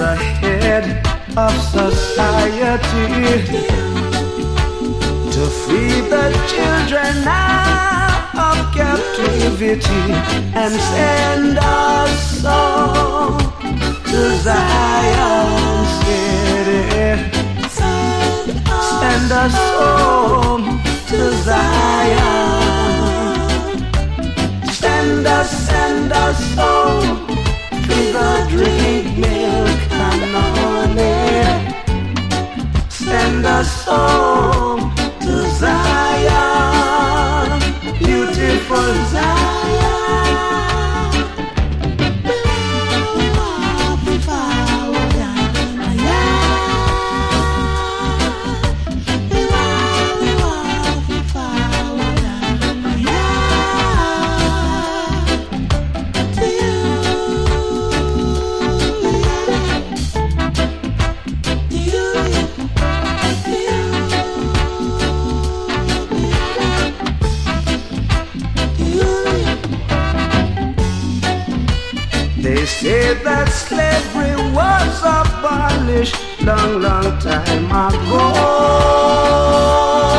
the head of society to free the children out of captivity and send us all to Zion City. Send us home to Zion. Send us home to the drink milk and honey. Send us home to Zion, beautiful Zion. They say that slavery was abolished long, long time ago.